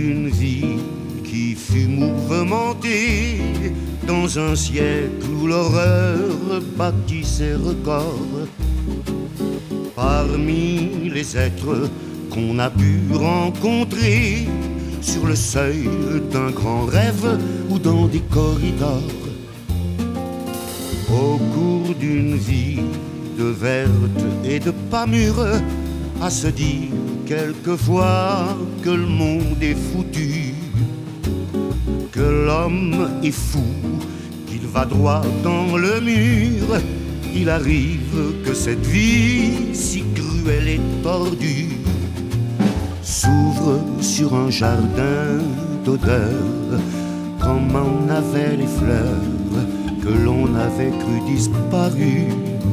d'une vie qui fut mouvementée dans un siècle où l'horreur battit ses records. Parmi les êtres qu'on a pu rencontrer sur le seuil d'un grand rêve ou dans des corridors, au cours d'une vie de verte et de pas mûre, à se dire quelquefois que le monde est foutu, que l'homme est fou, qu'il va droit dans le mur. Il arrive que cette vie si cruelle et tordue s'ouvre sur un jardin d'odeurs, comme en avaient les fleurs que l'on avait cru disparues.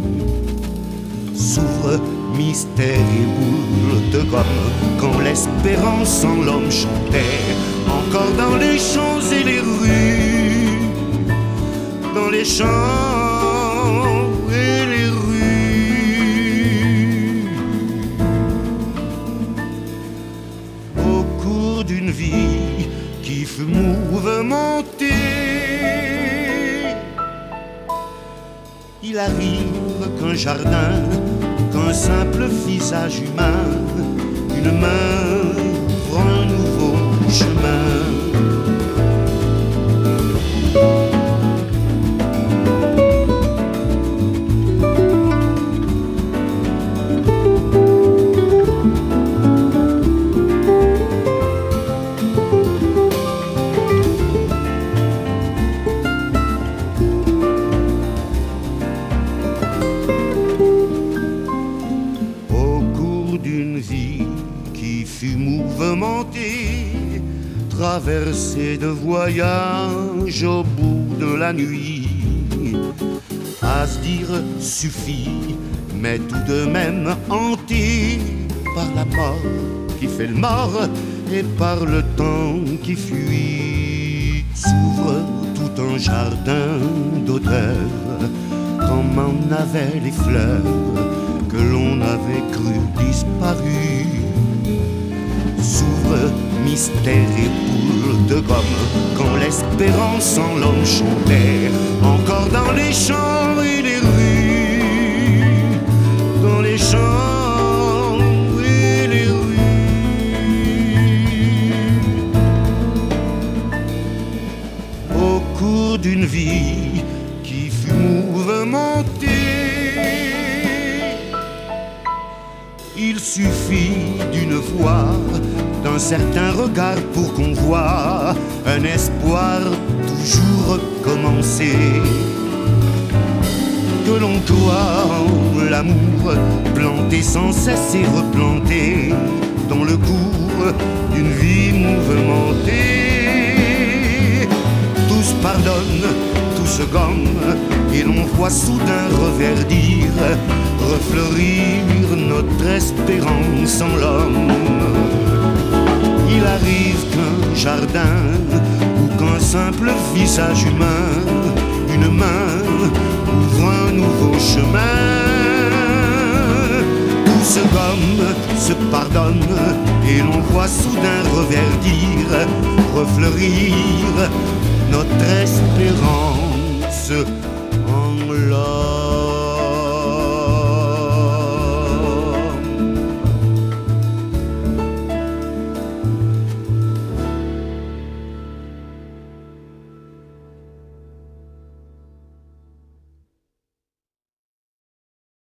S'ouvre mystère et boule de gomme quand l'espérance en l'homme chantait encore dans les champs et les rues, dans les champs et les rues. Au cours d'une vie qui fut mouvementée, il arrive qu'un jardin, qu'un simple visage humain, une main ouvre un nouveau chemin. D'une vie qui fut mouvementée, traversée de voyages au bout de la nuit, à se dire suffit, mais tout de même hanté par la mort qui fait le mort et par le temps qui fuit. S'ouvre tout un jardin d'odeurs, comme en avaient les fleurs que l'on avait cru disparu. S'ouvre mystère et boule de gomme quand l'espérance en l'homme chantait encore dans les champs et les rues, dans les champs et les rues. Au cours d'une vie qui fut mouvementée, il suffit d'une voix, d'un certain regard pour qu'on voie un espoir toujours recommencer. Que l'on doit l'amour planter sans cesse et replanter dans le cours d'une vie mouvementée. Tout se pardonne, tout se gomme et l'on voit soudain reverdir, refleurir notre espérance en l'homme. Il arrive qu'un jardin ou qu'un simple visage humain, une main ouvre un nouveau chemin. Tout se gomme, se pardonne et l'on voit soudain reverdir, refleurir notre espérance en l'homme.